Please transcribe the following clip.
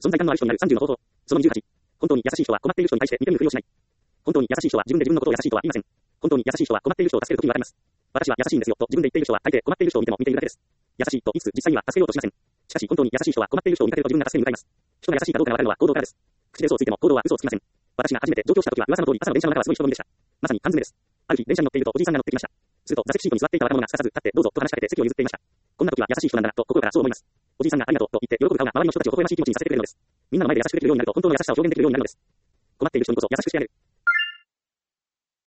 存在感のある人になる30の方法。その28。本当に優しい人は困っている人に対して見て見ぬふりをしない。本当に優しい人は自分で自分のことを優しいとは言いません。本当に優しい人は困っている人を助けるときに言われます。私は優しいんですよと自分で言っている人は大抵困っている人を見ても見ているだけです。優しいと言いつつ実際には助けようとしません。しかし本当に優しい人は困っている人を見かけると自分が助けに向かいます。人が優しいかどうかがわかるのは行動からです。口で嘘をついても行動は嘘をつきません。私が初めて上京した時は噂の通り朝の電車の中はすごい人混みでした。まさに缶詰です。ある日電車に乗っているとおじいさんが乗ってきました。すると座席シートに座っていた若者がすかさず立ってどうぞと話しかけて席を譲っていました。こんな時は優しい人なんだなと心からそう思います。おじいさんがありがとうと言って喜ぶ顔が周りの人たちを微笑ましい気持ちにさせてくれるのです。みんなの前で優しくできるようになると本当の優しさを表現できるようになるのです。困っている人にこそ優しくしてやる。